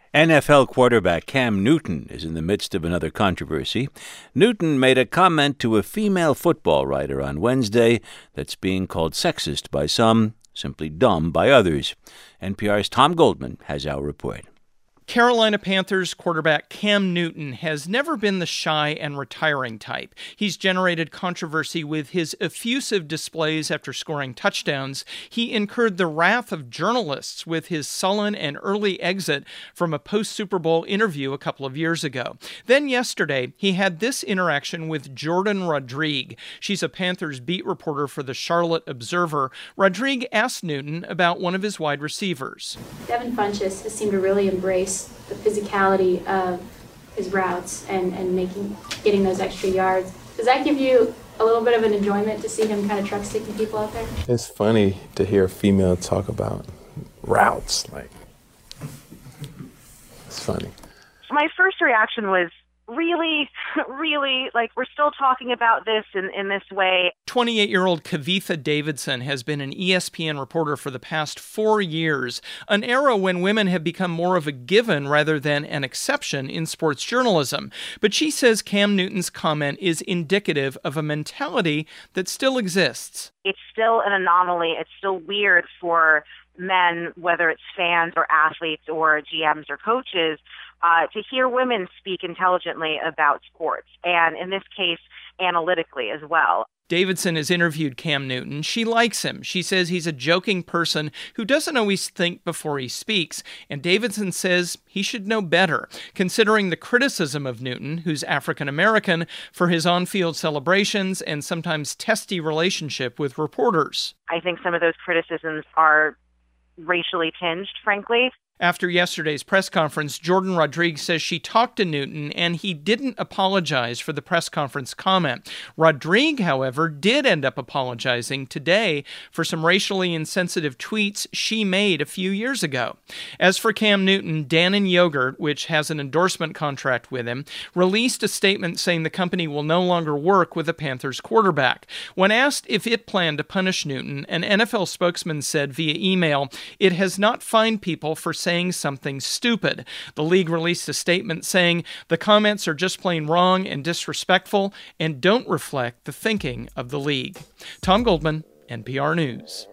NFL quarterback Cam Newton is in the midst of another controversy. Newton made a comment to a female football writer on Wednesday that's being called sexist by some, simply dumb by others. NPR's Tom Goldman has our report. Carolina Panthers quarterback Cam Newton has never been the shy and retiring type. He's generated controversy with his effusive displays after scoring touchdowns. He incurred the wrath of journalists with his sullen and early exit from a post-Super Bowl interview a couple of years ago. Then yesterday, he had this interaction with Jourdan Rodrigue. She's a Panthers beat reporter for the Charlotte Observer. Rodrigue asked Newton about one of his wide receivers. Devin Funchess has seemed to really embrace the physicality of his routes and getting those extra yards. Does that give you a little bit of an enjoyment to see him kind of truck sticking people out there? It's funny to hear a female talk about routes. It's funny. My first reaction was really, we're still talking about this in this way. 28-year-old Kavitha Davidson has been an ESPN reporter for the past 4 years, an era when women have become more of a given rather than an exception in sports journalism. But she says Cam Newton's comment is indicative of a mentality that still exists. It's still an anomaly. It's still weird for men, whether it's fans or athletes or GMs or coaches, to hear women speak intelligently about sports, and in this case, analytically as well. Davidson has interviewed Cam Newton. She likes him. She says he's a joking person who doesn't always think before he speaks, and Davidson says he should know better, considering the criticism of Newton, who's African-American, for his on-field celebrations and sometimes testy relationship with reporters. I think some of those criticisms are racially tinged, frankly. After yesterday's press conference, Jourdan Rodrigue says she talked to Newton and he didn't apologize for the press conference comment. Rodrigue, however, did end up apologizing today for some racially insensitive tweets she made a few years ago. As for Cam Newton, Dannon Yogurt, which has an endorsement contract with him, released a statement saying the company will no longer work with the Panthers quarterback. When asked if it planned to punish Newton, an NFL spokesman said via email, "It has not fined people for saying something stupid." The league released a statement saying the comments are just plain wrong and disrespectful and don't reflect the thinking of the league. Tom Goldman, NPR News.